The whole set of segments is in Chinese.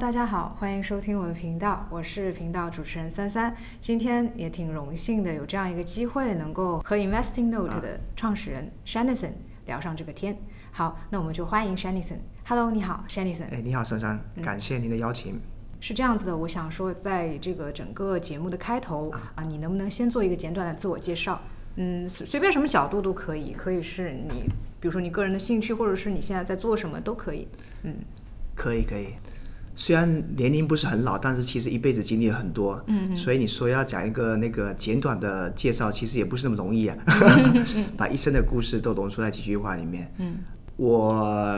大家好，欢迎收听我的频道，我是频道主持人三三。今天也挺荣幸的有这样一个机会，能够和 Investing Note 的创始人 Shanison 聊上这个天。好，那我们就欢迎 Shanison。Hello， 你好 Shanison。 你好珊珊，感谢您的邀请。 是这样子的，我想说，在这个整个节目的开头你能不能先做一个简短的自我介绍？随便什么角度都可以，可以是你，比如说你个人的兴趣，或者是你现在在做什么都可以。 可以。虽然年龄不是很老，但是其实一辈子经历了很多。所以你说要讲一个那个简短的介绍，其实也不是那么容易啊。把一生的故事都浓缩在几句话里面。我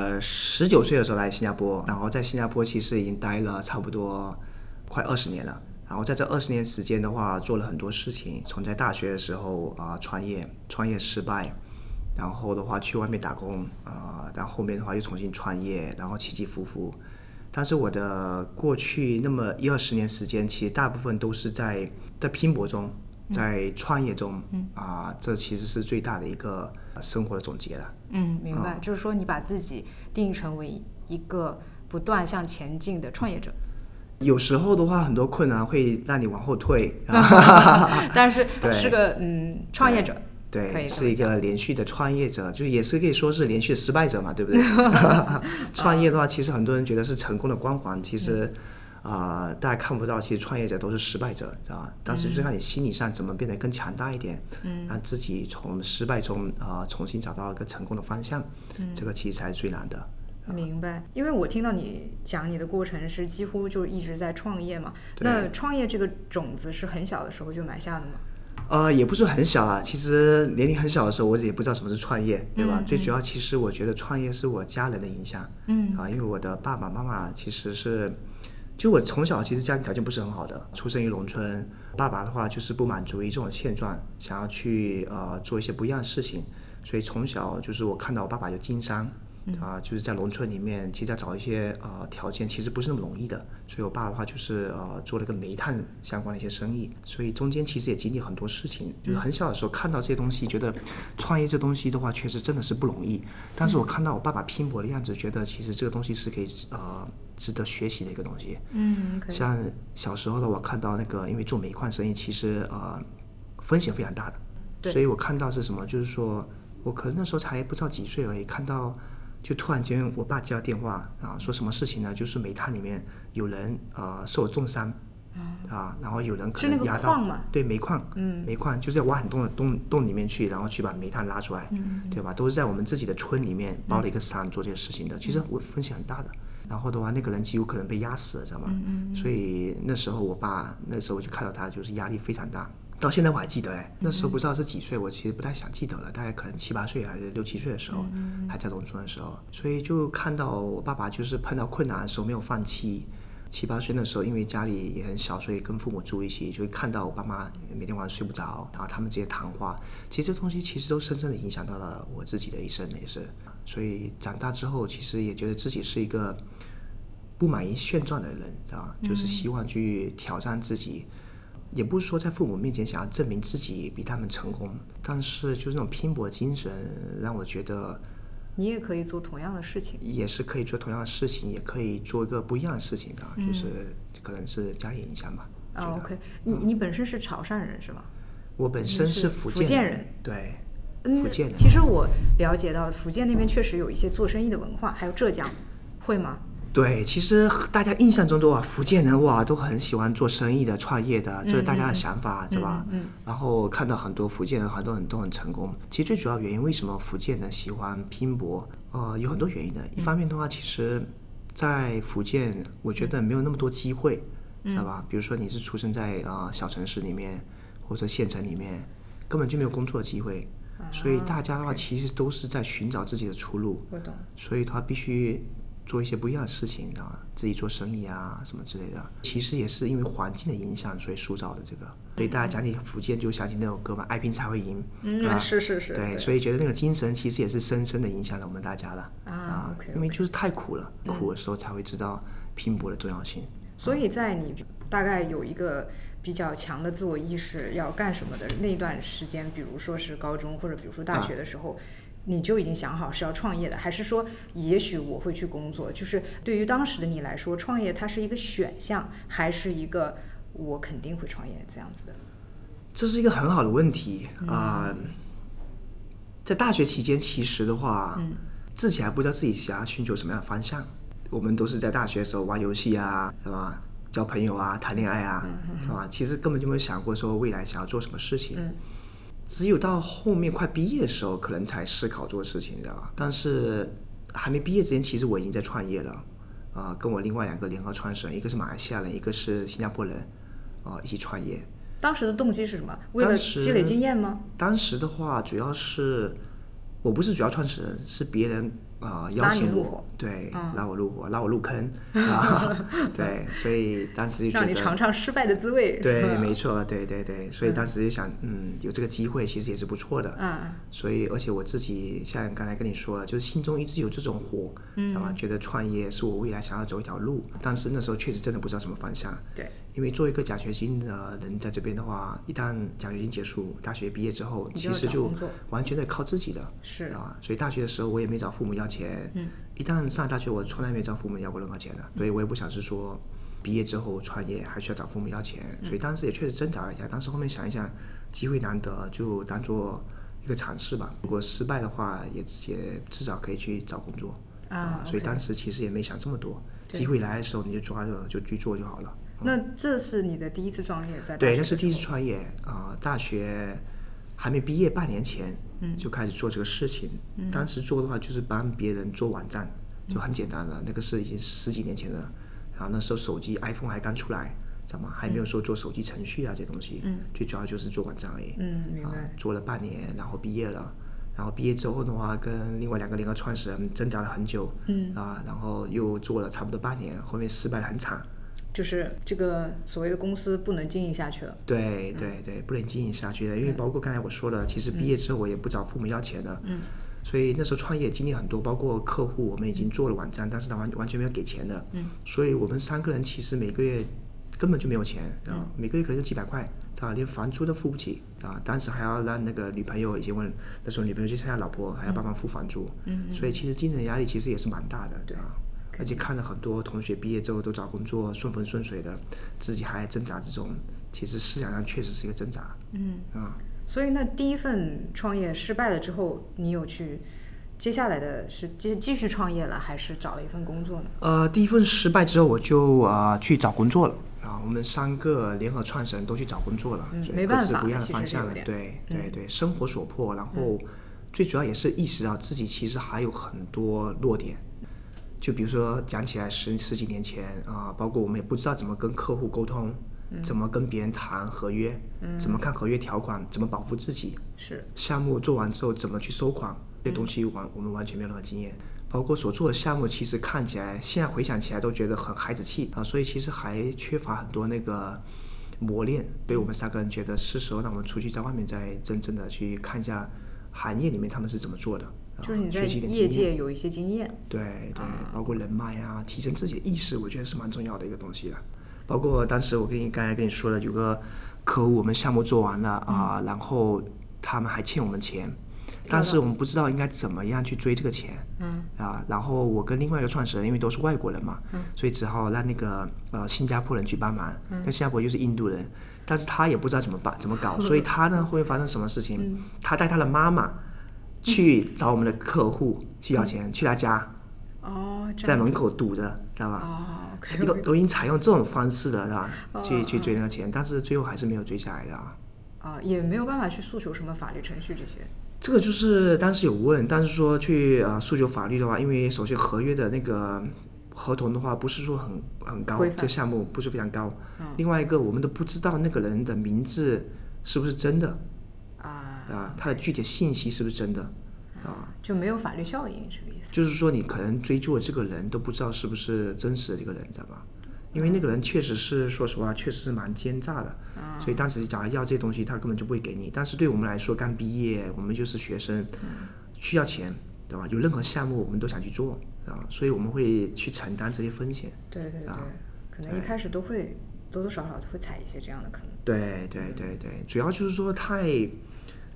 19岁的时候来新加坡，然后在新加坡其实已经待了差不多快20年了。然后在这20年时间的话，做了很多事情。从在大学的时候创业失败，然后的话去外面打工然后后面的话又重新创业，然后起起伏伏。但是我的过去那么20年时间，其实大部分都是在拼搏中，在创业中这其实是最大的一个生活的总结了。 明白，就是说你把自己定义成为一个不断向前进的创业者。 有时候的话，很多困难会让你往后退， 但是是个创业者。 对，是一个连续的创业者，就也是可以说是连续的失败者嘛，对不对？创业的话，其实很多人觉得是成功的光环，其实大家看不到，其实创业者都是失败者，知道吧？但是就是看你心理上怎么变得更强大一点，让自己从失败中重新找到一个成功的方向，这个其实才是最难的。 明白，因为我听到你讲你的过程是几乎就一直在创业嘛，那创业这个种子是很小的时候就埋下的吗？ 也不是很小啊，其实年龄很小的时候，我也不知道什么是创业，对吧？最主要其实我觉得创业是我家人的影响，因为我的爸爸妈妈其实是，就我从小其实家庭条件不是很好的，出生于农村，爸爸的话就是不满足于这种现状，想要去做一些不一样的事情，所以从小就是我看到我爸爸有经商。就是在农村里面，其实要找一些条件其实不是那么容易的，所以我爸的话就是做了个煤炭相关的一些生意，所以中间其实也经历很多事情。就是很小的时候看到这些东西，觉得创业这东西的话，确实真的是不容易。但是我看到我爸爸拼搏的样子，觉得其实这个东西是可以值得学习的一个东西。像小时候的我看到那个，因为做煤矿生意，其实风险非常大的，所以我看到是什么，就是说我可能那时候才不知道几岁而已，看到。就突然间我爸接到电话说什么事情呢？就是煤炭里面有人受重伤然后有人可能压到，对，煤矿就是要挖很多的洞里面去，然后去把煤炭拉出来，对吧？都是在我们自己的村里面包了一个山做这些事情的，其实我风险很大的。然后的话，那个人极有可能被压死了，知道吗？所以那时候我爸，那时候我就看到他就是压力非常大。到现在我还记得那时候不知道是几岁，我其实不太想记得了，大概可能7、8岁还是6、7岁的时候，还在农村的时候，所以就看到我爸爸就是碰到困难的时候没有放弃。7、8岁的时候，因为家里也很小，所以跟父母住一起，就会看到我爸妈每天晚上睡不着，然后他们这些谈话，其实这东西其实都深深的影响到了我自己的一生也是。所以长大之后，其实也觉得自己是一个不满于现状的人，就是希望去挑战自己。也不是说在父母面前想要证明自己比他们成功，但是就是那种拼搏精神让我觉得你也可以做同样的事情， 也是可以做同样的事情，也可以做一个不一样的事情的，就是可能是家里影响吧。 OK， 你本身是潮汕人是吗？ 我本身是福建人。对，福建人。 其实我了解到福建那边确实有一些做生意的文化，还有浙江，会吗？ 对，其实大家印象中都福建人都很喜欢做生意的、创业的，这是大家的想法，是吧？然后看到很多福建人，很多人都很成功。其实最主要原因，为什么福建人喜欢拼搏？有很多原因的。一方面的话，其实，在福建，我觉得没有那么多机会，知道吧？比如说你是出生在小城市里面或者县城里面，根本就没有工作的机会，所以大家的话其实都是在寻找自己的出路。 我懂。 所以他必须做一些不一样的事情自己做生意什么之类的，其实也是因为环境的影响所以塑造的这个。所以大家讲起福建就想起那首歌嘛，爱拼才会赢。 是。 对，所以觉得那个精神其实也是深深的影响了我们大家了 okay. 因为就是太苦了，苦的时候才会知道拼搏的重要性。 所以在你大概有一个比较强的自我意识要干什么的那段时间，比如说是高中或者比如说大学的时候， 你就已经想好是要创业的，还是说也许我会去工作？就是对于当时的你来说，创业它是一个选项，还是一个我肯定会创业这样子的？ 这是一个很好的问题在大学期间，其实的话，自己还不知道自己想要寻求什么样的方向。我们都是在大学的时候玩游戏啊，是吧？交朋友啊，谈恋爱啊，是吧？其实根本就没有想过说未来想要做什么事情。只有到后面快毕业的时候，可能才思考做事情，你知道吧？但是还没毕业之前，其实我已经在创业了。跟我另外2个联合创始人，一个是马来西亚人，一个是新加坡人，一起创业。 当时的动机是什么？为了积累经验吗？ 当时的话，主要是我不是主要创始人，是别人邀请我，对，拉我入坑对，所以当时就觉得让你尝尝失败的滋味。 对，没错，对，所以当时就想，有这个机会其实也是不错的。所以而且我自己像刚才跟你说了，就是心中一直有这种火，知道吧？觉得创业是我未来想要走一条路，但是那时候确实真的不知道什么方向。 对。 因为做一个奖学金的人在这边的话，一旦奖学金结束，大学毕业之后，其实就完全得靠自己的。 是啊，所以大学的时候我也没找父母要钱。一旦上大学，我从来没找父母要过任何钱的，所以我也不想是说毕业之后创业还需要找父母要钱。所以当时也确实挣扎了一下，当时后面想一想，机会难得，就当做一个尝试吧。如果失败的话，也至少可以去找工作所以当时其实也没想这么多，机会来的时候你就抓着就去做就好了。 那这是你的第一次创业，在大学对，那是第一次创业大学还没毕业半年前就开始做这个事情。当时做的话就是帮别人做网站，就很简单的，那个是已经10几年前了。然后那时候手机 iPhone 还刚出来，知道吗？还没有说做手机程序啊这些东西，最主要就是做网站而已。 明白。 做了半年，然后毕业了。然后毕业之后的话，跟另外2个联合创始人挣扎了很久，然后又做了差不多半年，后面失败得很惨。 就是这个所谓的公司不能经营下去了。 对，不能经营下去的，因为包括刚才我说的，其实毕业之后我也不找父母要钱的，所以那时候创业经历很多，包括客户我们已经做了网站，但是他完全没有给钱的，所以我们3个人其实每个月根本就没有钱每个月可能就几百块连房租都付不起当时还要让那个女朋友，以前问那时候女朋友就剩下老婆还要帮忙付房租，所以其实精神压力其实也是蛮大的，对啊。而且看了很多同学毕业之后都找工作顺风顺水的，自己还挣扎这种，其实思想上确实是一个挣扎。 所以那第一份创业失败了之后，你有去接下来的是继续创业了，还是找了一份工作呢？ 第一份失败之后我就去找工作了我们3个联合创始人都去找工作了， 没办法， 各自不一样的方向了。对，生活所迫，然后最主要也是意识到自己其实还有很多弱点。就比如说讲起来十几年前包括我们也不知道怎么跟客户沟通，怎么跟别人谈合约，怎么看合约条款，怎么保护自己， 是项目做完之后怎么去收款，这些东西我们完全没有任何经验。包括所做的项目其实看起来现在回想起来都觉得很孩子气所以其实还缺乏很多那个磨练。所以我们3个人觉得是时候让我们出去在外面再真正的去看一下行业里面他们是怎么做的， 就是你在业界有一些经验。 对，包括人脉提升自己的意识，我觉得是蛮重要的一个东西的。包括当时我刚才跟你说的，有个客户我们项目做完了然后他们还欠我们钱，但是我们不知道应该怎么样去追这个钱然后我跟另外一个创始人因为都是外国人嘛所以只好让那个新加坡人去帮忙那新加坡就是印度人，但是他也不知道怎么搞所以他呢会发生什么事情他带他的妈妈去找我们的客户去要钱去他家在门口堵着，知道吧都已经采用这种方式了，是吧去追那个钱，但是最后还是没有追下来的也没有办法去诉求什么法律程序这些。 这个就是当时有问，但是说去诉求法律的话，因为首先合约的那个合同的话不是说很高，这个项目不是非常高另外一个我们都不知道那个人的名字是不是真的他的具体信息是不是真的就没有法律效应，这个意思。 就是说你可能追究的这个人都不知道是不是真实的这个人，知道吧？因为那个人确实是说实话确实是蛮奸诈的所以当时假如要这些东西他根本就不会给你。但是对我们来说刚毕业我们就是学生需要钱，对吧？有任何项目我们都想去做所以我们会去承担这些风险。 对，可能一开始都会多多少少会踩一些这样的坑。 对，主要就是说太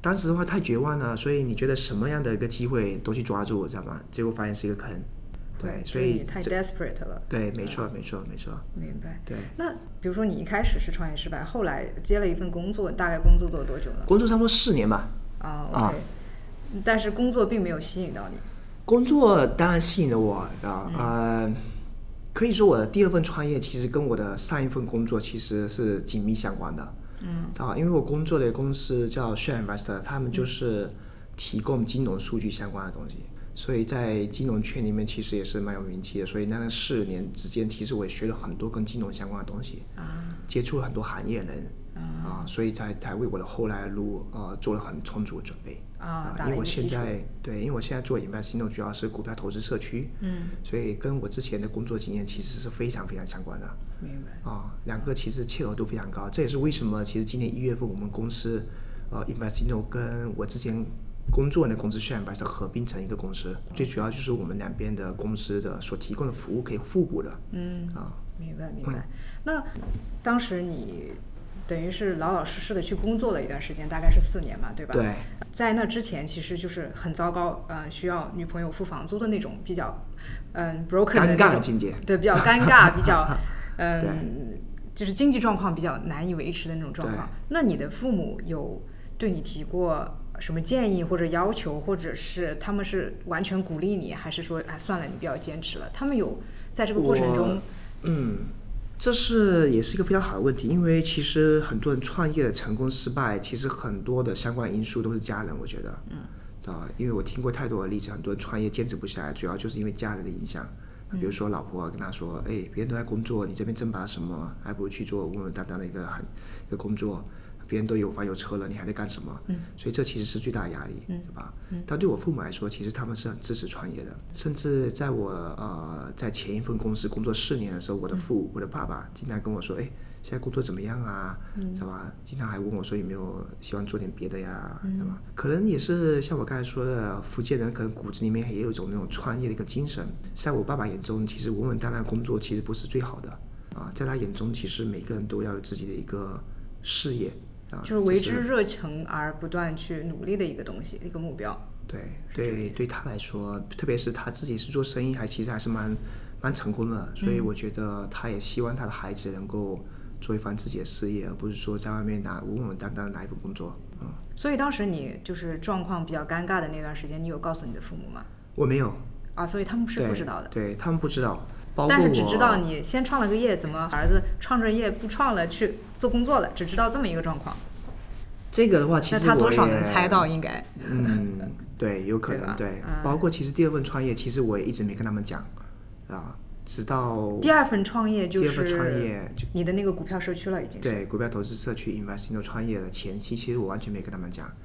当时的话太绝望了，所以你觉得什么样的一个机会都去抓住，知道吗？结果发现是一个坑。对，所以你太 desperate 了。 对，没错。 明白。 对。 那比如说你一开始是创业失败，后来接了一份工作，大概工作做了多久呢？ 工作差不多4年吧。 OK。但是工作并没有吸引到你。 工作当然吸引了我可以说我的第2份创业其实跟我的上一份工作其实是紧密相关的。因为我工作的公司叫 Share Investor， 他们就是提供金融数据相关的东西，所以在金融圈里面其实也是蛮有名气的。所以那4年之间，其实我也学了很多跟金融相关的东西，接触了很多行业人，所以才为我的后来的路做了很充足的准备。因为我现在做 Investing 主要是股票投资社区，所以跟我之前的工作经验其实是非常非常相关的。 明白。 两个其实切合度非常高，这也是为什么其实今年1月份我们公司Investing 跟我之前工作的公司 Share Investor 合并成一个公司，最主要就是我们两边的公司的所提供的服务可以互补的。 明白。那当时你等于是老老实实的去工作了一段时间，大概是4年嘛，对吧？ 对。 在那之前其实就是很糟糕，需要女朋友付房租的那种比较broken 的尴尬的境界。 对，比较尴尬，比较就是经济状况比较难以维持的那种状况。那你的父母有对你提过什么建议或者要求，或者是他们是完全鼓励你，还是说算了你不要坚持了？他们有在这个过程中这也是一个非常好的问题，因为其实很多人创业的成功失败，其实很多的相关因素都是家人，我觉得，因为我听过太多的例子，很多人创业坚持不下来，主要就是因为家人的影响。比如说老婆跟他说，别人都在工作，你这边挣把什么，还不如去做稳稳当当的一个工作。别人都有房有车了，你还在干什么？所以这其实是最大的压力，对吧？但对我父母来说，其实他们是很支持创业的。甚至在我在前一份公司工作4年的时候，我的爸爸经常跟我说，现在工作怎么样啊？知道吧？经常还问我说有没有希望做点别的呀？对吧？可能也是像我刚才说的，福建人可能骨子里面也有一种那种创业的一个精神。在我爸爸眼中，其实稳稳当当的工作其实不是最好的在他眼中，其实每个人都要有自己的一个事业。 就是为之热情而不断去努力的一个东西，一个目标。 对他来说，特别是他自己是做生意，其实还是蛮成功的，所以我觉得他也希望他的孩子能够做一番自己的事业，而不是说在外面稳稳当当拿一份工作。 所以当时你就是状况比较尴尬的那段时间，你有告诉你的父母吗？ 我没有所以他们是不知道的。 对，他们不知道。 但是只知道你先创了个业，怎么儿子创着业不创了去做工作了，只知道这么一个状况。 这个的话，其实那他多少能猜到应该。 对，有可能。对，包括其实第2份创业，其实我也一直没跟他们讲直到第2份创业第2份创业你的那个股票社区了，已经是。 对，股票投资社区 Investing 创业的前期，其实我完全没跟他们讲。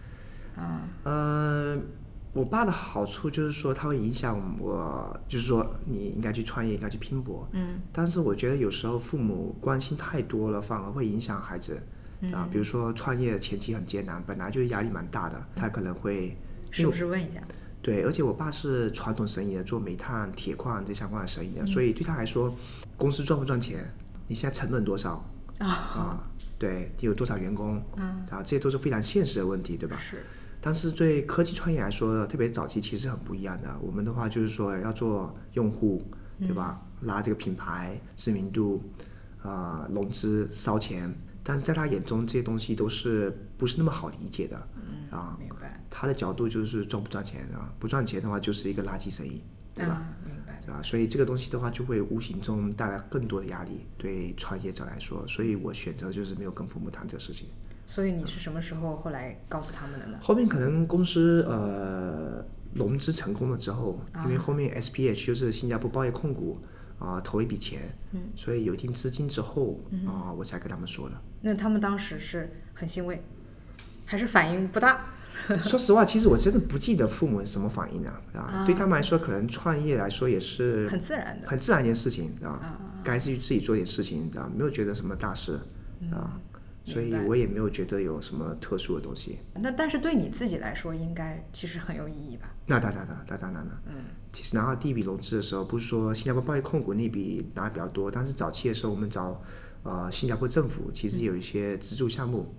我爸的好处就是说他会影响我，就是说你应该去创业，应该去拼搏。但是我觉得有时候父母关心太多了，反而会影响孩子。比如说创业前期很艰难，本来就压力蛮大的，他可能会是不是问一下？ 对，而且我爸是传统生意的，做煤炭、铁矿这相关的生意的，所以对他来说，公司赚不赚钱，你现在成本多少对，你有多少员工这些都是非常现实的问题，对吧？ 是。 但是对科技创业来说，特别早期其实很不一样的。我们的话就是说要做用户，对吧？拉这个品牌知名度，融资烧钱。但是在他眼中，这些东西都是不是那么好理解的明白。 他的角度就是赚不赚钱不赚钱的话就是一个垃圾生意，对吧？ 明白。 对吧？所以这个东西的话，就会无形中带来更多的压力对创业者来说。所以我选择就是没有跟父母谈这个事情。 所以你是什么时候后来告诉他们的呢？ 后面可能公司融资成功了之后，因为后面 SPH 就是新加坡报业控股投一笔钱，所以有一定资金之后我才跟他们说的。 那他们当时是很欣慰，还是反应不大？ 说实话，其实我真的不记得父母是什么反应对他们来说，可能创业来说也是很自然的， 很自然一件事情该自己做点事情没有觉得什么大事所以我也没有觉得有什么特殊的东西。 那但是对你自己来说，应该其实很有意义吧？ 那当然了。其实拿到第一笔融资的时候，不是说新加坡报业控股那笔拿的比较多，但是早期的时候我们找新加坡政府其实有一些资助项目，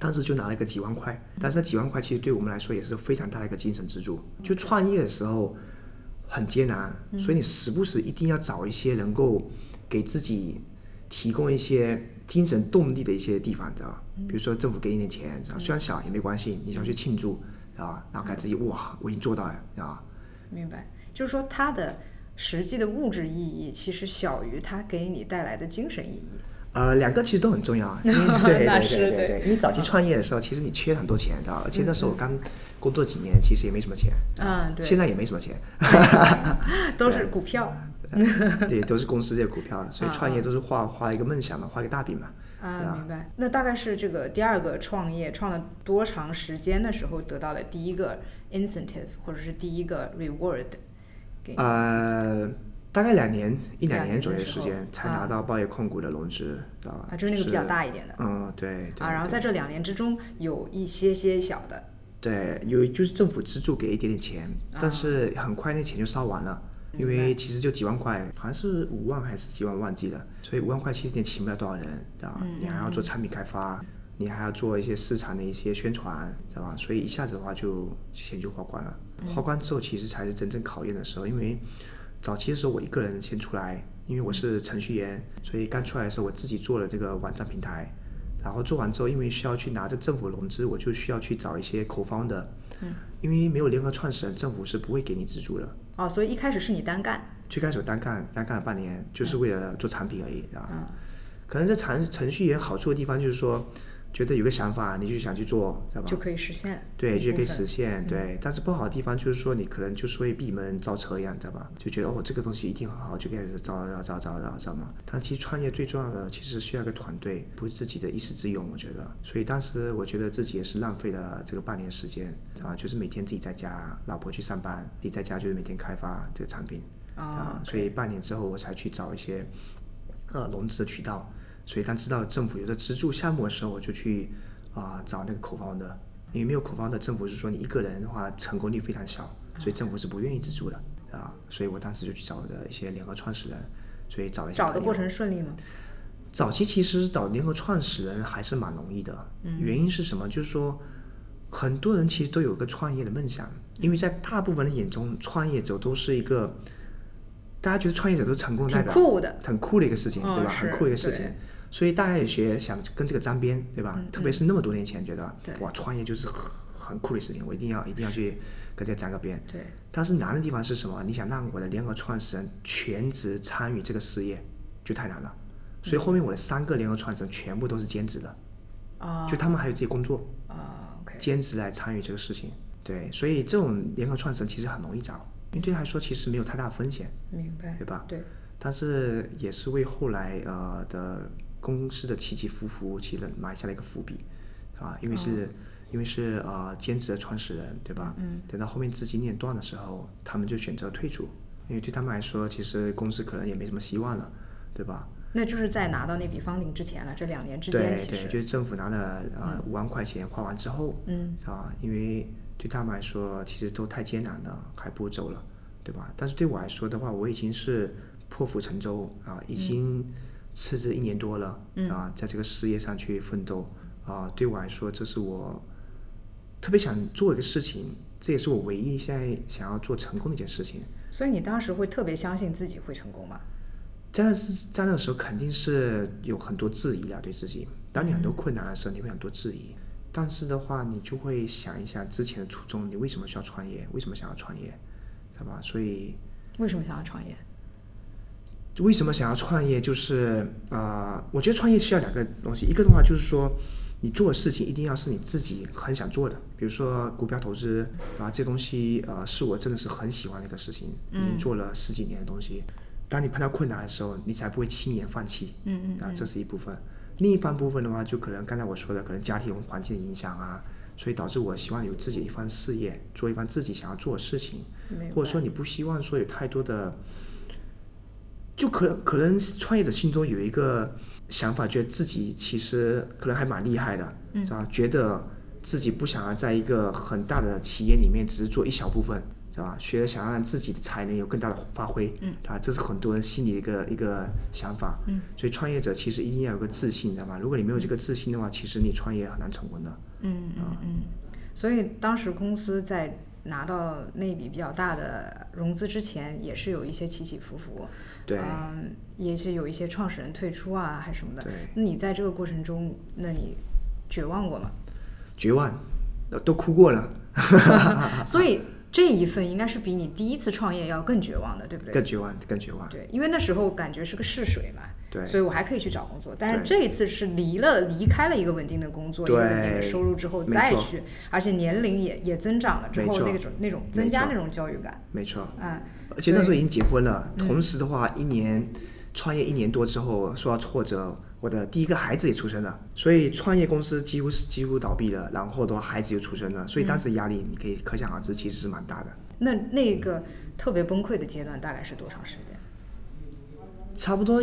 当时就拿了个几万块，但是那几万块其实对我们来说也是非常大的一个精神支柱。就创业的时候很艰难，所以你时不时一定要找一些能够给自己提供一些精神动力的一些地方，知道吧？比如说政府给你点钱，虽然小也没关系，你想去庆祝，然后看自己哇，我已经做到了，啊。 明白，就是说它的实际的物质意义其实小于它给你带来的精神意义。 两个其实都很重要，因为对，因为早期创业的时候，其实你缺很多钱的，而且那时候我刚工作几年，其实也没什么钱， 对， 现在也没什么钱， 都是股票， 对，都是公司这些股票，所以创业都是画一个梦想嘛，画一个大饼嘛。 明白。那大概是这个第二个创业创了多长时间的时候得到了第一个 incentive 或者是第一个 reward？ 给大概一两年左右的时间才拿到报业控股的融资，知道吧？ 就是那个比较大一点的。 对。 然后在这2年之中有一些小的。 对，有就是政府资助给一点点钱，但是很快那钱就烧完了，因为其实就几万块，好像是5万还是几万忘记了，所以5万块其实也请不了多少人，知道吧？你还要做产品开发，你还要做一些市场的一些宣传，知道吧？所以一下子的话就钱就花光了，花光之后其实才是真正考验的时候，因为早期的时候我一个人先出来，因为我是程序员，所以刚出来的时候我自己做了这个网站平台，然后做完之后因为需要去拿着政府融资，我就需要去找一些co-founder，因为没有联合创始人，政府是不会给你资助的。 所以一开始是你单干？最开始单干了半年，就是为了做产品而已，可能这程序员好处的地方就是说觉得有个想法你就想去做，知道吧？ 就可以实现。 对，就可以实现，对。但是不好的地方就是说你可能就是会闭门造车一样，知道吧？就觉得这个东西一定很好，就开始造嘛。但其实创业最重要的其实需要一个团队，不是自己的一时之勇，我觉得。所以当时我觉得自己也是浪费了这个半年时间，就是每天自己在家，老婆去上班，自己在家就是每天开发这个产品，所以半年之后我才去找一些融资的渠道。所以当知道政府有的资助项目的时候，我就去找那个co-founder，因为没有co-founder，政府是说你一个人的话成功率非常小，所以政府是不愿意资助的所以我当时就去找的一些联合创始人，所以找了一些。 找的过程顺利吗？ 早期其实找联合创始人还是蛮容易的，原因是什么？就是说很多人其实都有个创业的梦想，因为在大部分人眼中，创业者都是一个大家觉得创业者都是成功的代表，很酷的一个事情，对吧？很酷的一个事情。所以大家也想跟这个沾边，对吧？特别是那么多年前觉得哇，创业就是很酷的事情，我一定要去跟这个沾个边。 对。 但是难的地方是什么？你想让我的联合创始人全职参与这个事业，就太难了。所以后面我的3个联合创始人全部都是兼职的，就他们还有自己工作，兼职来参与这个事情。对，所以这种联合创始人其实很容易找，因为对他来说其实没有太大的风险， 明白？ 对吧？ 对。 但是也是为后来的公司的起起伏伏其实埋下了一个伏笔，因为是兼职的创始人，对吧？等到后面资金链断的时候，他们就选择退出，因为对他们来说，其实公司可能也没什么希望了，对吧？ 那就是在拿到那笔funding之前了，这2年之间其实。 对，就是政府拿了5万块钱花完之后，因为对他们来说其实都太艰难了，还不如走了，对吧？但是对我来说的话，我已经是破釜沉舟已经辞职1年多了在这个事业上去奋斗对我来说这是我特别想做一个事情，这也是我唯一现在想要做成功的一件事情。 所以你当时会特别相信自己会成功吗？ 在那个时候肯定是有很多质疑对自己，当你很多困难的时候你会很多质疑，但是的话你就会想一下之前的初衷，你为什么需要创业，为什么想要创业，对吧？所以为什么想要创业？ 为什么想要创业就是我觉得创业需要2个东西，一个的话就是说你做的事情一定要是你自己很想做的，比如说股票投资这东西是我真的是很喜欢的一个事情，已经做了10几年的东西，当你碰到困难的时候你才不会轻言放弃，这是一部分。另一方部分的话就可能刚才我说的可能家庭环境的影响所以导致我希望有自己一番事业，做一番自己想要做的事情，或者说你不希望说有太多的就可能创业者心中有一个想法，觉得自己其实可能还蛮厉害的，觉得自己不想要在一个很大的企业里面只是做一小部分， 知道吧？学想要让自己的才能有更大的发挥，这是很多人心里一个想法，所以创业者其实一定要有个自信，知道吗？如果你没有这个自信的话，其实你创业很难成功的。 所以当时公司在拿到那笔比较大的融资之前，也是有一些起起伏伏， 对， 也是有一些创始人退出啊，还是什么的。 对， 那你在这个过程中，那你绝望过吗？ 绝望，都哭过了。 所以这一份应该是比你第一次创业要更绝望的，对不对？ 更绝望，更绝望。 对，因为那时候感觉是个试水嘛。 对， 所以我还可以去找工作，但是这一次是离开了一个稳定的工作，一个稳定的收入之后再去，而且年龄也增长了之后，那种增加那种焦虑感。 没错，而且那时候已经结婚了，同时的话，创业1年多之后受到挫折，我的第一个孩子也出生了，所以创业公司几乎倒闭了，然后的话孩子又出生了，所以当时压力你可以可想而知，其实是蛮大的。 那个特别崩溃的阶段大概是多长时间？ 差不多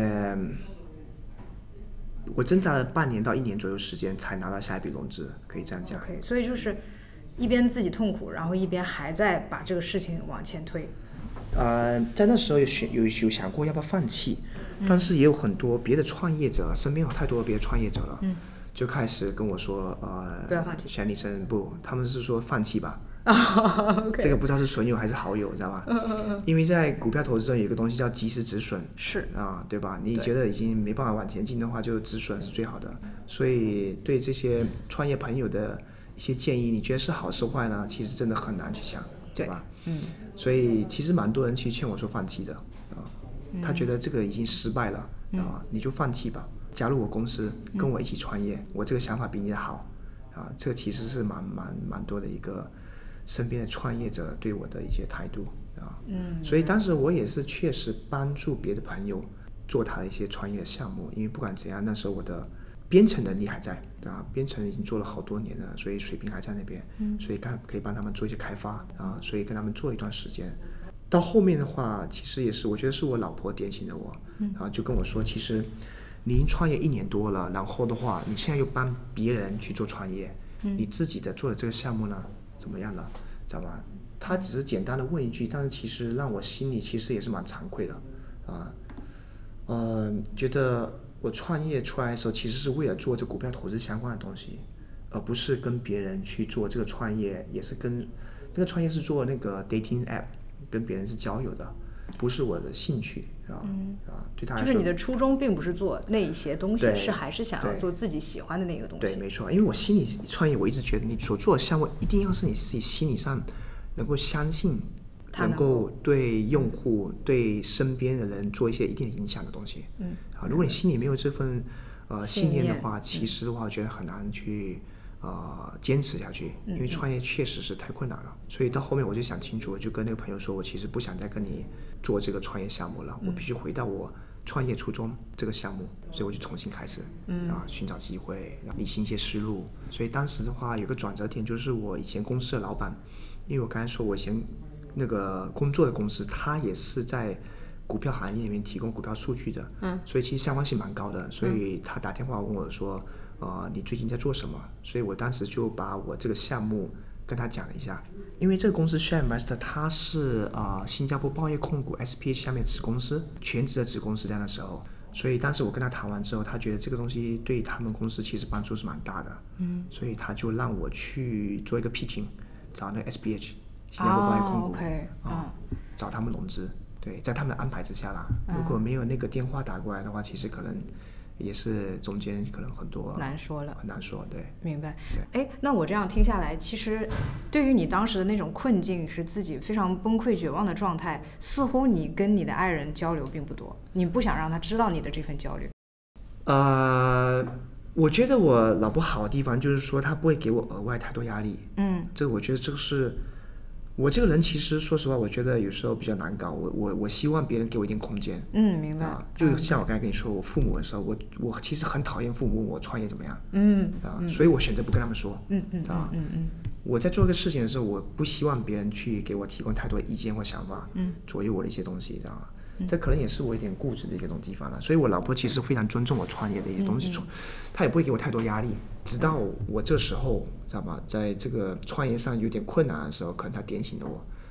我挣扎了半年到1年左右时间才拿到下一笔融资，可以这样讲。 OK， 所以就是一边自己痛苦，然后一边还在把这个事情往前推。 在那时候有想过要不要放弃，但是也有很多别的创业者，身边有太多别的创业者了，就开始跟我说， 不要放弃。 选女生不，他们是说放弃吧。 Okay. 这个不知道是损友还是好友，知道吧？因为在股票投资中有一个东西叫及时止损， 是对吧？你觉得已经没办法往前进的话，就止损是最好的。所以对这些创业朋友的一些建议，你觉得是好是坏呢？其实真的很难去想，对吧？所以其实蛮多人去劝我说放弃的他觉得这个已经失败了你就放弃吧，加入我公司，跟我一起创业，我这个想法比你的好这个其实是蛮多的一个身边的创业者对我的一些态度所以当时我也是确实帮助别的朋友做他的一些创业项目，因为不管怎样，那时候我的编程能力还在，编程已经做了好多年了，所以水平还在那边，所以可以帮他们做一些开发所以跟他们做一段时间。到后面的话，其实也是我觉得是我老婆点醒了我，就跟我说，其实你已经创业1年多了，然后的话，你现在又帮别人去做创业，你自己的做的这个项目呢，怎么样了，知道吗？他只是简单的问一句，但是其实让我心里其实也是蛮惭愧的觉得我创业出来的时候，其实是为了做这股票投资相关的东西，而不是跟别人去做这个创业，也是跟那个创业是做那个 dating app， 跟别人是交友的，不是我的兴趣对他来说， 就是你的初衷并不是做那一些东西，是还是想要做自己喜欢的那个东西。 对，没错，因为我心里创业，我一直觉得你所做的项目一定要是你自己心理上能够相信，能够对用户、对身边的人做一些一定影响的东西。如果你心里没有这份信念的话，其实的话，我觉得很难去坚持下去，因为创业确实是太困难了。所以到后面我就想清楚，我就跟那个朋友说，我其实不想再跟你做这个创业项目了，我必须回到我创业初衷这个项目，所以我就重新开始寻找机会，理清一些思路。所以当时的话有个转折点，就是我以前公司的老板，因为我刚才说我以前那个工作的公司，他也是在股票行业里面提供股票数据的，所以其实相关性蛮高的，所以他打电话问我说你最近在做什么？所以我当时就把我这个项目跟他讲了一下，因为这个公司 ShareInvestor 它是新加坡报业控股 SPH 下面子公司，全职的子公司在那时候，所以当时我跟他谈完之后，他觉得这个东西对他们公司其实帮助是蛮大的，所以他就让我去做一个 pitching， 找那个 SPH 新加坡报业控股找他们融资，对，在他们的安排之下啦，如果没有那个电话打过来的话，其实可能也是中间可能很多难说了， 很难说，对， 明白。那我这样听下来，其实对于你当时的那种困境，是自己非常崩溃绝望的状态，似乎你跟你的爱人交流并不多，你不想让他知道你的这份焦虑。 我觉得我老婆好的地方就是说她不会给我额外太多压力，这个我觉得这个是我这个人，其实说实话，我觉得有时候比较难搞。我希望别人给我一点空间。 明白。 就像我刚才跟你说，我父母的时候，我其实很讨厌父母问我创业怎么样。所以我选择不跟他们说。我在做一个事情的时候，我不希望别人去给我提供太多意见或想法，左右我的一些东西，知道吗？这可能也是我有点固执的一个地方了。所以我老婆其实非常尊重我创业的一些东西，她也不会给我太多压力。直到我这时候，知道吧，在这个创业上有点困难的时候，可能她点醒了我，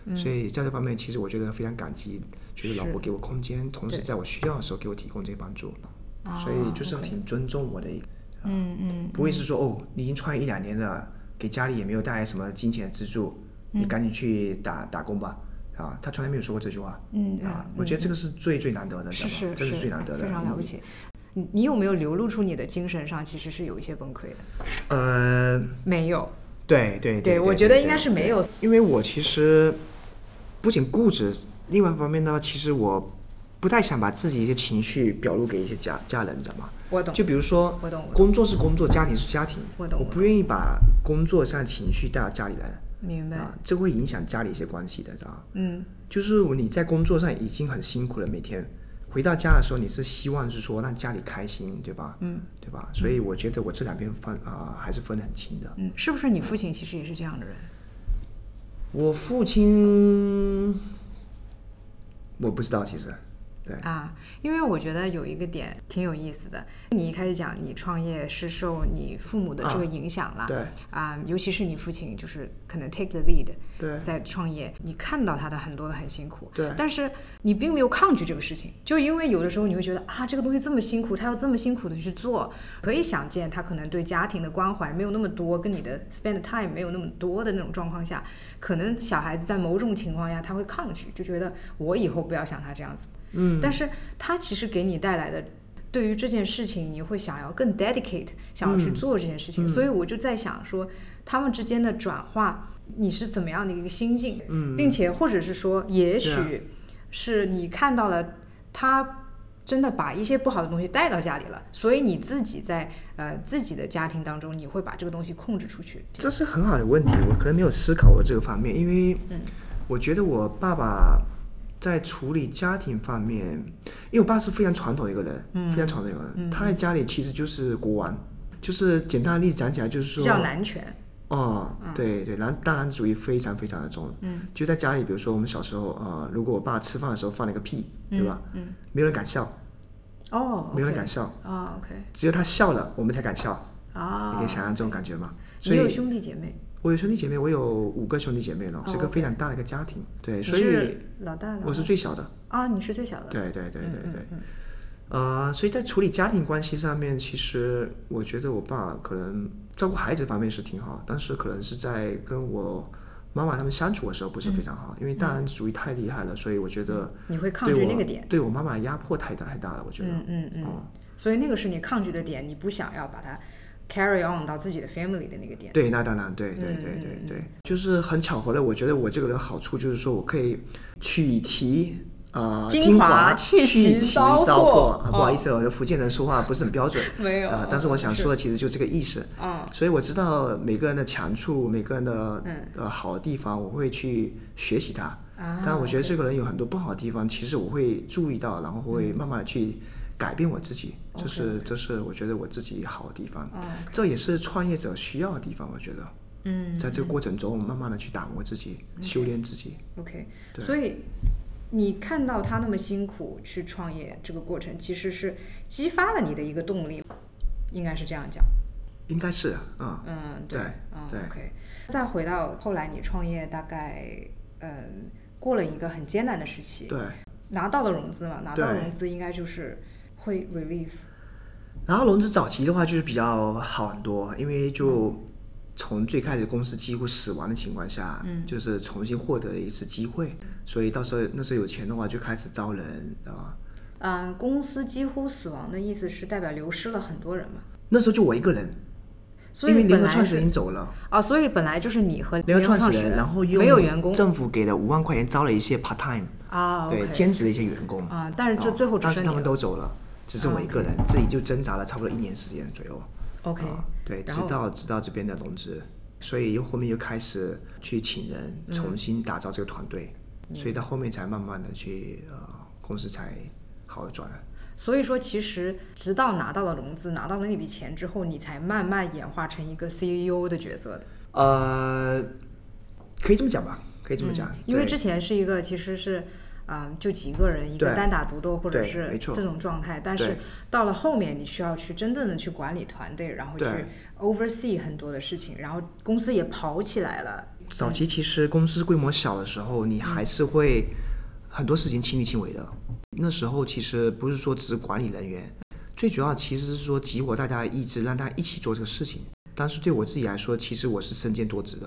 所以在这方面其实我觉得非常感激，觉得老婆给我空间，同时在我需要的时候给我提供这些帮助，所以就是挺尊重我的一个，不会是说哦你已经创业1-2年了，给家里也没有带来什么金钱的资助，你赶紧去打工吧。他从来没有说过这句话。我觉得这个是最难得的， 是这是最难得的， 非常了不起。你有没有流露出你的精神上其实是有一些崩溃的？没有。 对， 我觉得应该是没有。 因为我其实不仅固执，另外一方面呢，其实我不太想把自己一些情绪表露给一些家人，你知道吗？ 我懂。 就比如说，工作是工作，家庭是家庭。我不愿意把工作上的情绪带到家里来。 明白。 这会影响家里一些关系的，知道吗？就是你在工作上已经很辛苦了，每天回到家的时候，你是希望是说让家里开心，对吧？对吧？所以我觉得我这两边还是分得很清的。 是不是你父亲其实也是这样的人？ 我父亲，我不知道，其实。对因为我觉得有一个点挺有意思的，你一开始讲你创业是受你父母的这个影响了， 对尤其是你父亲就是可能 take the lead， 对， 在创业，你看到他的很多的很辛苦， 对， 但是你并没有抗拒这个事情，就因为有的时候你会觉得这个东西这么辛苦，他要这么辛苦的去做，可以想见他可能对家庭的关怀没有那么多，跟你的 spend time 没有那么多的那种状况下，可能小孩子在某种情况下他会抗拒，就觉得我以后不要像他这样子。但是他其实给你带来的，对于这件事情你会想要更 dedicate， 想要去做这件事情，所以我就在想说他们之间的转化你是怎么样的一个心境，并且或者是说也许是你看到了他真的把一些不好的东西带到家里了，所以你自己在自己的家庭当中你会把这个东西控制出去。 这是很好的问题，我可能没有思考过这个方面，因为我觉得我爸爸在处理家庭方面，因为我爸是非常传统的一个人，非常传统的一个人，他在家里其实就是国王，就是简单的例子讲起来就是说比较男权。 对，大男子主义非常非常的重。就在家里，比如说我们小时候如果我爸吃饭的时候放了一个屁，对吧？没有人敢笑。没有人敢笑。 OK。 只有他笑了，我们才敢笑。你可以想象这种感觉吗？ 你有兄弟姐妹？ 我有兄弟姐妹，我有5个兄弟姐妹了，是个非常大的一个家庭。对，所以老大我是最小的。 你是最小的。 对。所以在处理家庭关系上面，其实我觉得我爸可能照顾孩子方面是挺好，但是可能是在跟我妈妈他们相处的时候不是非常好，因为大男子主义太厉害了，所以我觉得你会抗拒那个点， 对我妈妈的压迫太大了，我觉得。 所以那个是你抗拒的点，你不想要把它carry on 到自己的 family 的那个点。 对，那当然，对，就是很巧合的，我觉得我这个人好处就是说我可以取其精华去其糟粕。不好意思，我的福建人说话不是很标准。 没有。 但是我想说的其实就这个意思。所以我知道每个人的强处，每个人的好的地方，我会去学习它。但我觉得这个人有很多不好的地方，其实我会注意到，然后会慢慢的去改变我自己，这是我觉得我自己好的地方。这也是创业者需要的地方，我觉得。在这个过程中，慢慢的去打磨自己，修炼自己。 OK。所以你看到他那么辛苦去创业，这个过程其实是激发了你的一个动力，应该是这样讲。 应该是。对。 OK。再回到后来，你创业大概过了一个很艰难的时期。 对。 拿到了融资嘛？拿到融资应该就是会 relief。 然后融资早期的话就是比较好很多，因为就从最开始公司几乎死亡的情况下，就是重新获得一次机会，所以到时候那时候有钱的话就开始招人，知道吧？ 公司几乎死亡的意思是代表流失了很多人嘛？ 那时候就我一个人。 所以因为联合创始人已经走了。 所以本来就是你和联合创始人，然后没有员工， 政府给了5万块钱招了一些 part time。对，兼职的一些员工。 但是最后只剩你了。 但是他们都走了，只剩我一个人，自己就挣扎了差不多1年时间左右。 OK。 对，直到这边的融资，所以后面又开始去请人，重新打造这个团队，所以到后面才慢慢的去公司才好转。 所以说其实直到拿到了融资，拿到了那笔钱之后，你才慢慢演化成一个 CEO 的角色的。 可以这么讲吧，可以这么讲。 因为之前是一个其实是就几个人一个单打独斗或者是这种状态，但是到了后面你需要去真正的去管理团队，然后去 oversee 很多的事情，然后公司也跑起来了。 早期其实公司规模小的时候，你还是会很多事情亲力亲为的。那时候其实不是说只是管理人员，最主要其实是说激活大家的意志，让大家一起做这个事情。但是对我自己来说，其实我是身兼多职的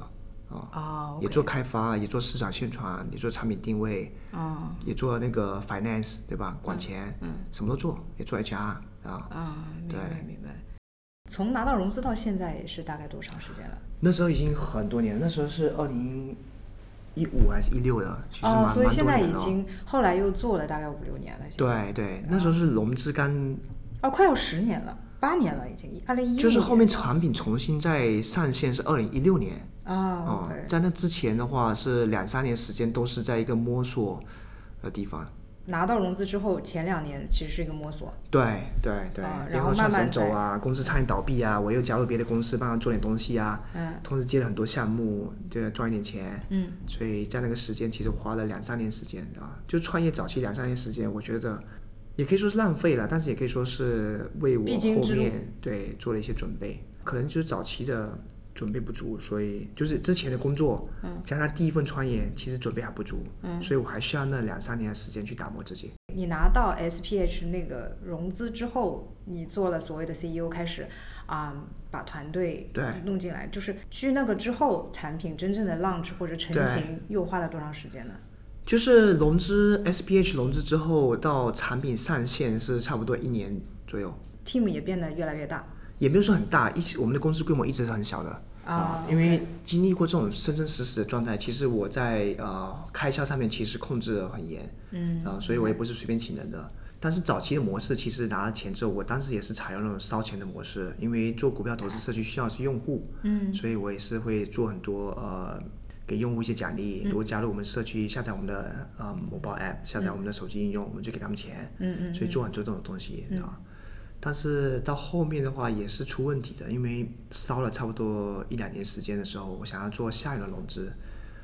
okay. 也做开发，也做市场宣传，也做产品定位，也做那个 finance 对吧？管钱，什么都做，也做 HR 明白。从拿到融资到现在也是大概多长时间了？ 那时候已经很多年，那时候是2015还是16的，其实蛮所以现在蛮多年了。 已经后来又做了大概5、6年了。 对，那时候是融资刚快要10年了，8年了已经，2015年。 就是后面产品重新再上线是2016年。 OK。 在那之前的话是2、3年时间都是在一个摸索的地方。 拿到融资之后前2年其实是一个摸索。 对， 然后慢慢走啊，公司差点倒闭啊，我又加入别的公司帮他做点东西啊，同时接了很多项目，对，赚一点钱。所以在那个时间其实花了2、3年时间就创业早期2、3年时间，我觉得也可以说是浪费了，但是也可以说是为我后面对做了一些准备。可能就是早期的准备不足，所以就是之前的工作加上第一份创业其实准备还不足，所以我还需要那2、3年的时间去打磨自己。 你拿到 SPH 那个融资之后，你做了所谓的 CEO， 开始把团队弄进来，就是距那个之后产品真正的 launch 或者成型又花了多长时间呢？ 就是融资 SPH 融资之后到产品上线是差不多1年左右。 team 也变得越来越大？ 也没有说很大，我们的公司规模一直是很小的因为经历过这种生生死死的状态，其实我在开销上面其实控制得很严，所以我也不是随便请人的。但是早期的模式其实拿了钱之后，我当时也是采用那种烧钱的模式，因为做股票投资社区需要是用户，所以我也是会做很多给用户一些奖励，如果加入我们社区，下载我们的mobile app， 下载我们的手机应用，我们就给他们钱，所以做很多这种东西但是到后面的话也是出问题的，因为烧了差不多1、2年时间的时候，我想要做下一轮融资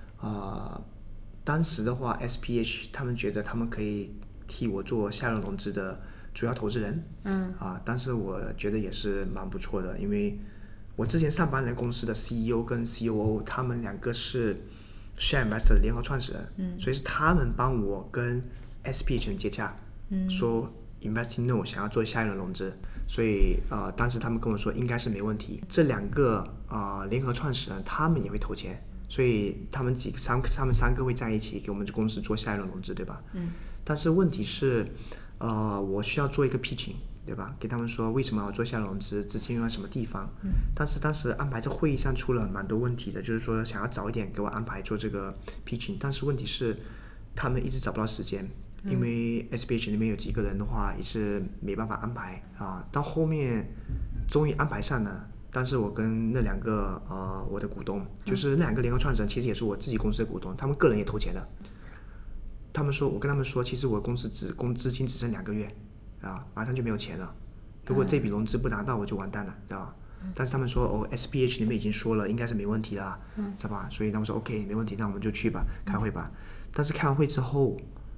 当时的话 SPH 他们觉得他们可以替我做下一轮融资的主要投资人但是我觉得也是蛮不错的，因为我之前上班的公司的 CEO 跟 COO 他们2个是 Share Investor 的联合创始人，所以是他们帮我跟 SPH 人接洽，说Investing Node 想要做下一轮融资，所以当时他们跟我说应该是没问题。这2个联合创始人他们也会投钱，所以他们3个会在一起给我们公司做下一轮融资，对吧？但是问题是我需要做一个 pitching， 对吧？给他们说为什么要做下一轮融资，资金用在什么地方。但是当时安排在会议上出了蛮多问题的，就是说想要早一点给我安排做这个 pitching， 但是问题是他们一直找不到时间。因为 SPH 那边有几个人的话也是没办法安排到后面终于安排上了，但是我跟那2个我的股东，就是那2个联合创始人其实也是我自己公司的股东，他们个人也投钱的。我跟他们说其实我公司资金只剩2个月马上就没有钱了，如果这笔融资不拿到我就完蛋了，知道吧？但是他们说SPH 那边已经说了应该是没问题了，知道吧？所以他们说 OK 没问题，那我们就去吧，开会吧。但是开完会之后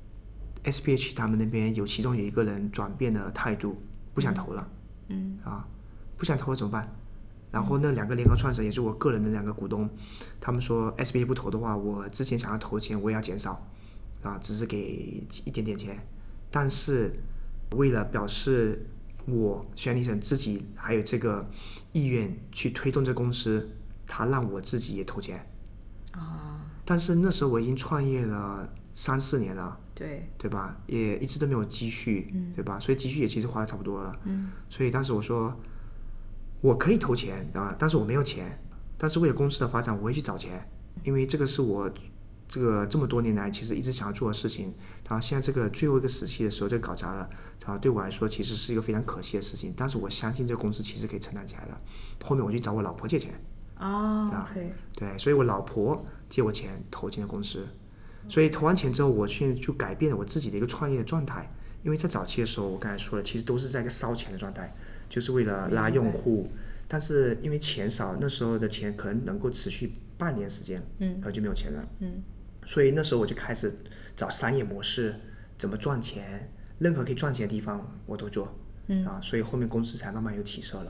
SPH 他们那边其中有一个人转变了态度，不想投了，不想投了怎么办？然后那2个联合创始人也是我个人的2个股东，他们说 SPH 不投的话，我之前想要投钱我也要减少只是给一点点钱，但是为了表示我轩尼森自己还有这个意愿去推动这公司，他让我自己也投钱但是那时候我已经创业了3、4年了，对吧？也一直都没有积蓄，对吧？所以积蓄也其实花的差不多了，所以当时我说我可以投钱但是我没有钱，但是为了公司的发展我会去找钱，因为这个是我这么多年来其实一直想要做的事情，然后现在这个最后一个时期的时候就搞砸了，然后对我来说其实是一个非常可惜的事情，但是我相信这个公司其实可以承担起来的。后面我去找我老婆借钱 OK， 对，所以我老婆借我钱投进了公司，所以投完钱之后我现在就改变了我自己的一个创业的状态，因为在早期的时候我刚才说了其实都是在一个烧钱的状态，就是为了拉用户，但是因为钱少，那时候的钱可能能够持续半年时间然后就没有钱了，所以那时候我就开始找商业模式，怎么赚钱，任何可以赚钱的地方我都做所以后面公司才慢慢有起色了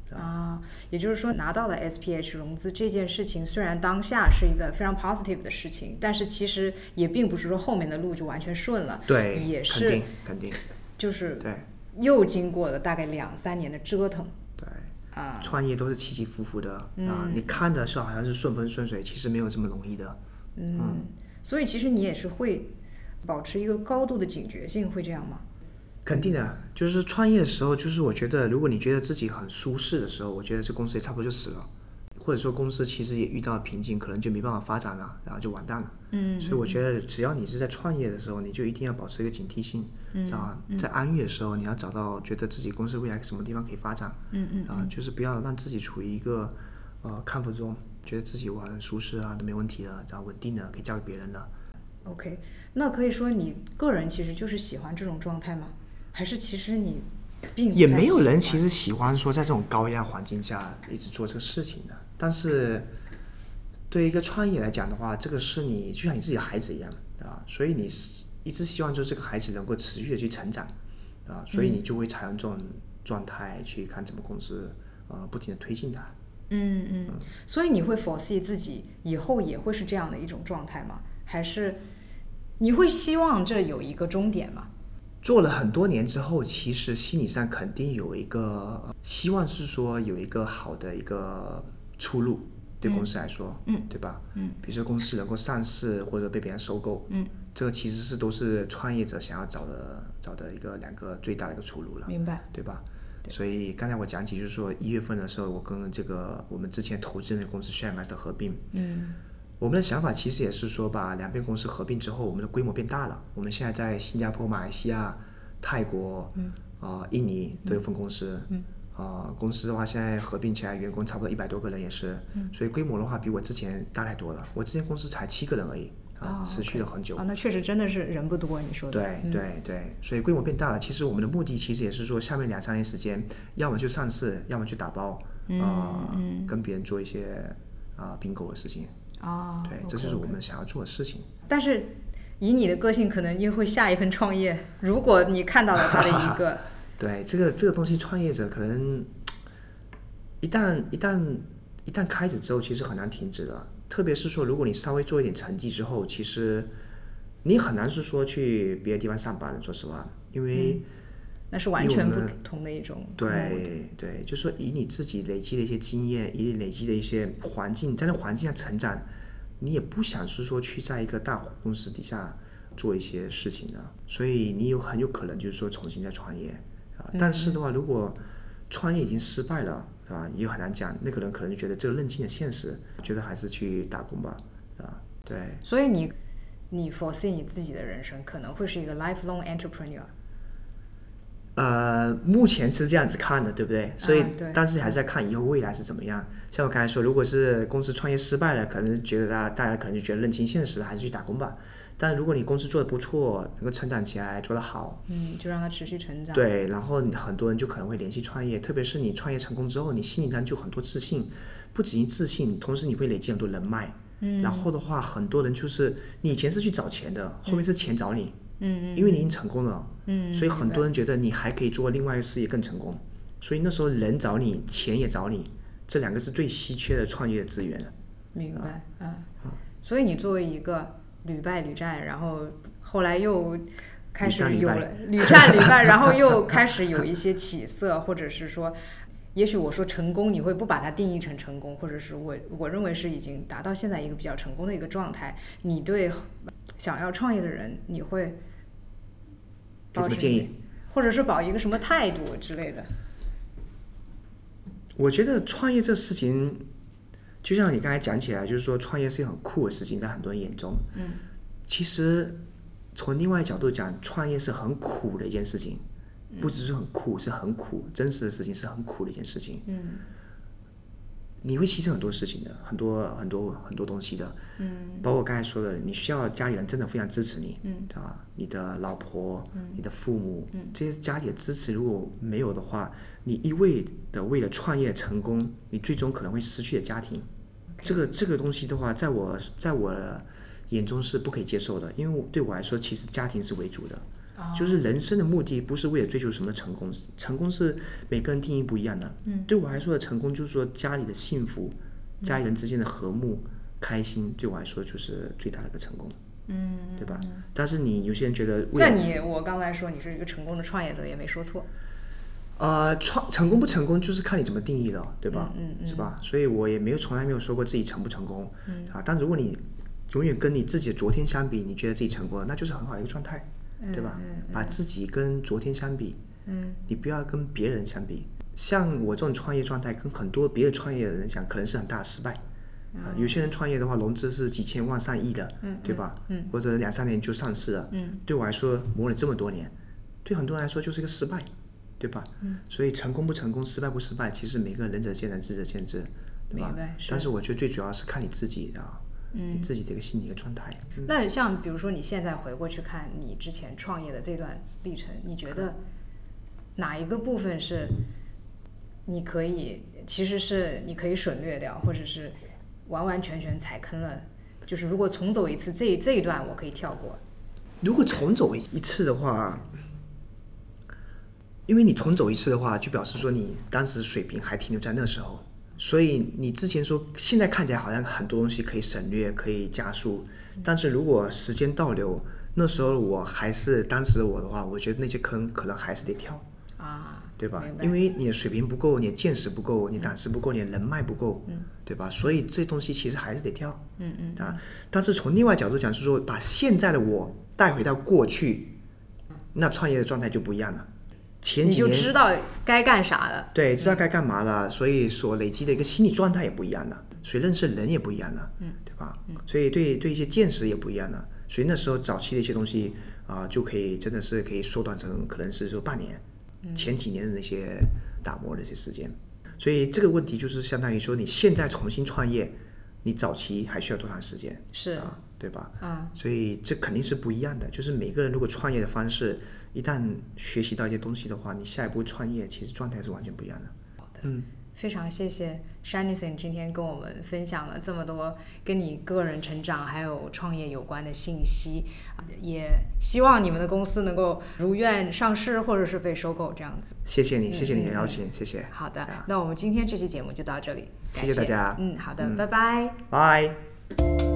也就是说拿到了 SPH 融资这件事情，虽然当下是一个非常 positive 的事情，但是其实也并不是说后面的路就完全顺了， 对， 也是肯定， 就是对， 又经过了大概2-3年的折腾。 对，创业都是起起伏伏的你看的是好像是顺风顺水，其实没有这么容易的。 所以其实你也是会保持一个高度的警觉性，会这样吗？ 肯定的，就是创业的时候，就是我觉得如果你觉得自己很舒适的时候，我觉得这公司也差不多就死了，或者说公司其实也遇到瓶颈，可能就没办法发展了，然后就完蛋了。所以我觉得只要你是在创业的时候，你就一定要保持一个警惕性，在安逸的时候，你要找到觉得自己公司未来什么地方可以发展，就是不要让自己处于一个comfort zone，觉得自己我很舒适啊，都没问题的，然后稳定的可以交给别人了。 OK， 那可以说你个人其实就是喜欢这种状态吗？还是其实你并不太喜欢？ 也没有人其实喜欢说在这种高压环境下一直做这个事情的。但是对于一个创业来讲的话，这个是你就像你自己的孩子一样所以你一直希望就是这个孩子能够持续的去成长所以你就会采用这种状态去看整个公司不停的推进它。 所以你会 foresee 自己以后也会是这样的一种状态吗？还是你会希望这有一个终点吗？ 做了很多年之后，其实心理上肯定有一个希望，是说有一个好的一个出路，对公司来说，对吧？比如说公司能够上市或者被别人收购，这个其实都是创业者想要找的两个最大的一个出路了， 明白？ 对吧？所以刚才我讲起，就是说1月份的时候，我跟我们之前投资的公司 ShareMaster 合并，我们的想法其实也是说，把两边公司合并之后，我们的规模变大了。我们现在在新加坡、马来西亚、泰国、印尼都有分公司。公司的话，现在合并起来员工差不多100多个人也是，所以规模的话比我之前大太多了。我之前公司才7个人而已，持续了很久。 那确实真的是人不多，你说的。 对，所以规模变大了。其实我们的目的其实也是说，下面2-3年时间，要么就上市，要么就打包，跟别人做一些并购的事情。对，这就是我们想要做的事情。 但是以你的个性，可能又会下一份创业。如果你看到了他的一个对，这个东西，创业者可能一旦开始之后，其实很难停止的。特别是说，如果你稍微做一点成绩之后，其实你很难是说去别的地方上班的。说实话，因为那是完全不同的一种。 对，就是说以你自己累积的一些经验，以你累积的一些环境，在那环境下成长，你也不想是说去在一个大公司底下做一些事情的，所以你很有可能就是说重新再创业但是的话，如果创业已经失败了，对吧？也很难讲。那个人可能就觉得这个认清的现实，觉得还是去打工吧，对。 所以你 foresee 你自己的人生可能会是一个 lifelong entrepreneur。 目前是这样子看的，对不对？所以，但是还是在看以后未来是怎么样。像我刚才说，如果是公司创业失败了，可能觉得大家可能就觉得认清现实，还是去打工吧。但如果你公司做得不错，能够成长起来，做得好， 就让它持续成长。 对，然后很多人就可能会联系创业，特别是你创业成功之后，你心理上就很多自信，不仅仅自信，同时你会累积很多人脉。然后的话，很多人就是你以前是去找钱的，后面是钱找你。因为你已经成功了，所以很多人觉得你还可以做另外一个事业更成功，所以那时候人找你，钱也找你，这2个是最稀缺的创业的资源。 明白所以你作为一个屡败屡战，然后后来又开始有了屡战屡败，然后又开始有一些起色，或者是说，也许我说成功，你会不把它定义成成功，或者是我认为是已经达到现在一个比较成功的一个状态。你对想要创业的人，你会给什么建议， 或者是保一个什么态度之类的？ 我觉得创业这事情，就像你刚才讲起来，就是说创业是一个很酷的事情，在很多人眼中。其实从另外一个角度讲，创业是很苦的一件事情，不只是很酷，是很苦，真实的事情是很苦的一件事情。你会牺牲很多事情的，很多东西的，包括我刚才说的，你需要家里人真的非常支持你，你的老婆，你的父母，这些家里的支持如果没有的话，你一味的为了创业成功，你最终可能会失去的家庭。这个东西的话，在我眼中是不可以接受的，因为对我来说，其实家庭是为主的。 就是人生的目的不是为了追求什么成功，成功是每个人定义不一样的。对我来说的成功就是说家里的幸福，家人之间的和睦、开心，对我来说就是最大的一个成功。对吧？但是有些人觉得， 我刚才说你是一个成功的创业者，也没说错。 成功不成功就是看你怎么定义了，对吧？是吧？所以我也从来没有说过自己成不成功。但如果你永远跟你自己的昨天相比，你觉得自己成功了，那就是很好的一个状态，对吧？把自己跟昨天相比，你不要跟别人相比。像我这种创业状态，跟很多别的创业的人讲，可能是很大的失败。有些人创业的话，融资是几千万、上亿的，对吧？或者2-3年就上市了。对我来说，磨了这么多年，对很多人来说就是一个失败，对吧？所以成功不成功，失败不失败，其实每个人仁者见仁，智者见智，对吧？但是我觉得最主要是看你自己的，你自己的一个心理的状态。 那像比如说你现在回过去看你之前创业的这段历程，你觉得哪一个部分是你可以省略掉，或者是完完全全踩坑了？就是如果重走一次，这一段我可以跳过。 如果重走一次的话，因为你重走一次的话，就表示说你当时水平还停留在那时候，所以你之前说现在看起来好像很多东西可以省略，可以加速，但是如果时间倒流，那时候我还是当时我的话，我觉得那些坑可能还是得跳。对吧？因为你的水平不够，你的见识不够，你胆识不够，你的人脉不够，对吧？所以这东西其实还是得跳。但是从另外角度讲，是说把现在的我带回到过去，那创业的状态就不一样了。前几年你就知道该干啥了。 对，知道该干嘛了，所以所累积的一个心理状态也不一样了，所以认识人也不一样了，对吧？所以对一些见识也不一样了，所以那时候早期的一些东西就可以真的是可以缩短成可能是说半年。前几年的那些打磨的一些时间，所以这个问题就是相当于说你现在重新创业，你早期还需要多长时间？ 是对吧？所以这肯定是不一样的。就是每个人如果创业的方式一旦学习到一些东西的话，你下一步创业其实状态是完全不一样的。 好的，非常谢谢 Shanison 今天跟我们分享了这么多跟你个人成长还有创业有关的信息，也希望你们的公司能够如愿上市或者是被收购这样子。 谢谢你，谢谢你的邀请，谢谢。 好的，那我们今天这期节目就到这里， 谢谢大家。 好的，拜拜。 拜。